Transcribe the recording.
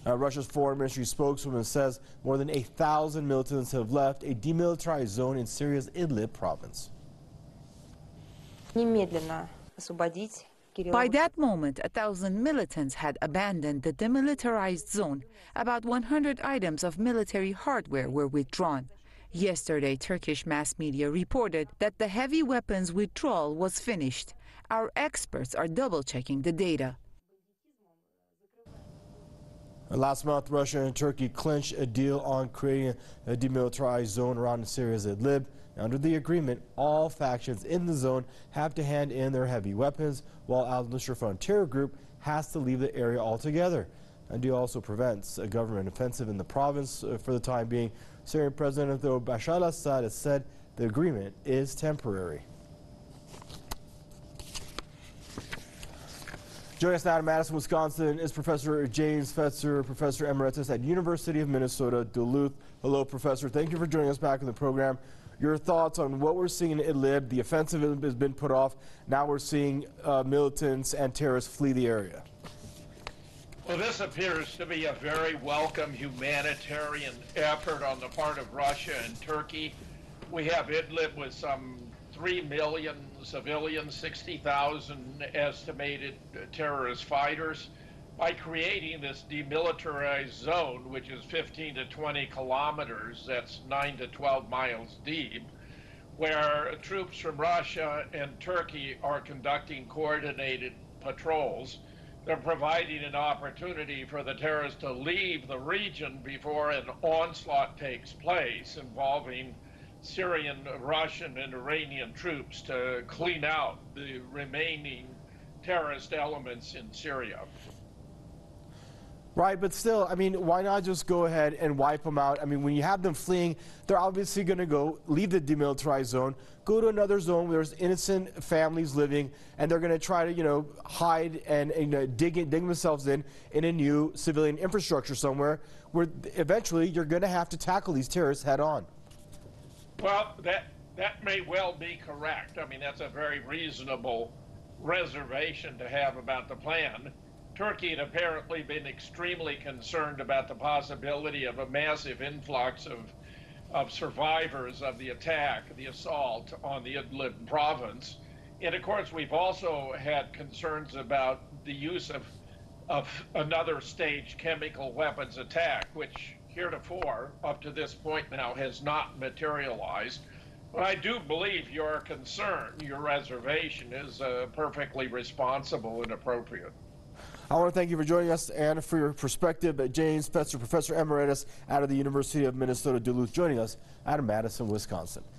Russia's foreign ministry spokeswoman says more than 1,000 militants have left a demilitarized zone in Syria's Idlib province. By that moment, 1,000 militants had abandoned the demilitarized zone. About 100 items of military hardware were withdrawn. Yesterday, Turkish mass media reported that the heavy weapons withdrawal was finished. Our experts are double-checking the data. Last month, Russia and Turkey clinched a deal on creating a demilitarized zone around Syria's Idlib. Under the agreement, all factions in the zone have to hand in their heavy weapons, while Al-Nusra Front terror group has to leave the area altogether. The deal also prevents a government offensive in the province for the time being. Syrian President Bashar al-Assad has said the agreement is temporary. Joining us now in Madison, Wisconsin is Professor James Fetzer, Professor Emeritus at University of Minnesota, Duluth. Hello, Professor. Thank you for joining us back in the program. Your thoughts on what we're seeing in Idlib. The offensive has been put off. Now we're seeing militants and terrorists flee the area. Well, this appears to be a very welcome humanitarian effort on the part of Russia and Turkey. We have Idlib with some 3 million civilians, 60,000 estimated terrorist fighters. By creating this demilitarized zone, which is 15 to 20 kilometers, that's 9 to 12 miles deep, where troops from Russia and Turkey are conducting coordinated patrols, they're providing an opportunity for the terrorists to leave the region before an onslaught takes place involving Syrian, Russian, and Iranian troops to clean out the remaining terrorist elements in Syria. Right, but still, I mean, why not just go ahead and wipe them out? I mean, when you have them fleeing, they're obviously going to go leave the demilitarized zone, go to another zone where there's innocent families living, and they're going to try to, hide and dig themselves in a new civilian infrastructure somewhere where eventually you're going to have to tackle these terrorists head on. Well, that may well be correct. I mean, that's a very reasonable reservation to have about the plan. Turkey had apparently been extremely concerned about the possibility of a massive influx of survivors of the attack, the assault on the Idlib province. And of course, we've also had concerns about the use of another staged chemical weapons attack, which heretofore, up to this point now, has not materialized. But I do believe your concern, your reservation, is perfectly responsible and appropriate. I want to thank you for joining us and for your perspective. James Fetzer, Professor Emeritus out of the University of Minnesota, Duluth, joining us out of Madison, Wisconsin.